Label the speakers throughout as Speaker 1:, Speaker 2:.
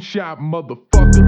Speaker 1: shot, motherfucker.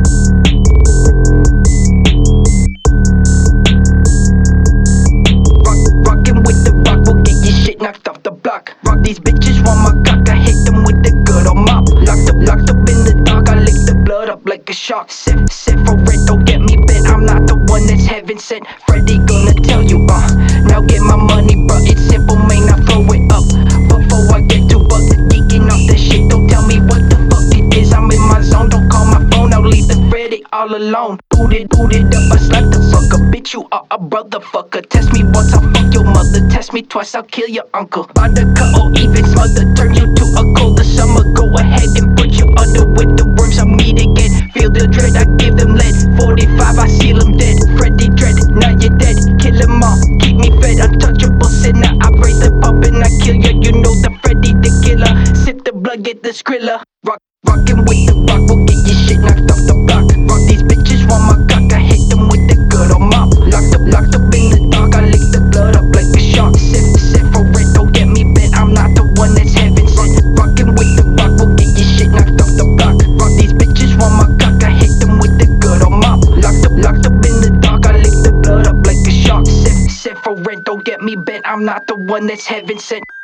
Speaker 2: Rockin' with the rock, will get your shit knocked off the block. Rock these bitches want my cock, I hit them with the good old mop. Locked up in the dark, I lick the blood up like a shark. Set for rent, don't get me bent, I'm not the one that's heaven sent. Freddy gonna tell you, now get my money, bruh, it's simple, man, now throw it up. Before I get too bugged, geeking off that shit, don't tell me what the fuck it is. I'm in my zone, don't call my phone, I'll leave the Freddy all alone. Boot it up, I slap the fucker, bitch, you are a brother fucker. Test me once, I'll fuck your mother, test me twice, I'll kill your uncle. By the cut or even smother, turn you to a colder summer. Go ahead and put you under with the worms, I'll meet again. Feel the dread, I give them lead. 45, I seal them dead. Freddy Dread, now you're dead. Kill them all, keep me fed. Untouchable sinner, I raise the pump and I kill you. You know the Freddy the killer. Sip the blood, get the skrilla. Rockin' with the rock, will get your shit knocked off the block. Rock these bitches want my cock, I hit them with the good old mop. Locked up in the dark, I lick the blood up like a shark. Set for rent, don't get me bent, I'm not the one that's heaven sent. Rockin' with the rock, will get your shit knocked off the block. Rock these bitches want my cock, I hit them with the good old mop. Locked up in the dark, I lick the blood up like a shark. Set for rent, don't get me bent, I'm not the one that's heaven sent.